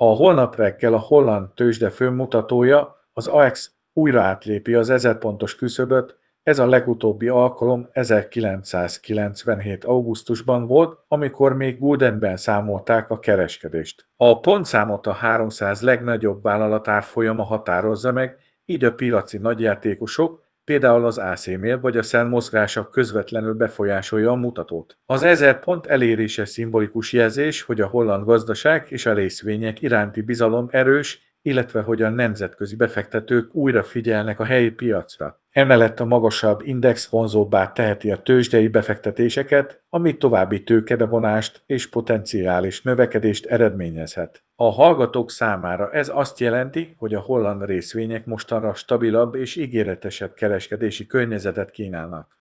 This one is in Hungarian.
A holnap reggel a holland tőzsde főmutatója, az AEX újra átlépi az 1000 pontos küszöböt, ez a legutóbbi alkalom 1997. augusztusban volt, amikor még guldenben számolták a kereskedést. A pontszámot a 300 legnagyobb vállalat árfolyama határozza meg, így a piaci nagyjátékosok, például az AC-mél vagy a Szent mozgása közvetlenül befolyásolja a mutatót. Az 1000 pont elérése szimbolikus jelzés, hogy a holland gazdaság és a részvények iránti bizalom erős, illetve hogy a nemzetközi befektetők újra figyelnek a helyi piacra. Emellett a magasabb index vonzóbbá teheti a tőzsdei befektetéseket, ami további tőkebevonást és potenciális növekedést eredményezhet. A hallgatók számára ez azt jelenti, hogy a holland részvények mostanra stabilabb és ígéretesebb kereskedési környezetet kínálnak.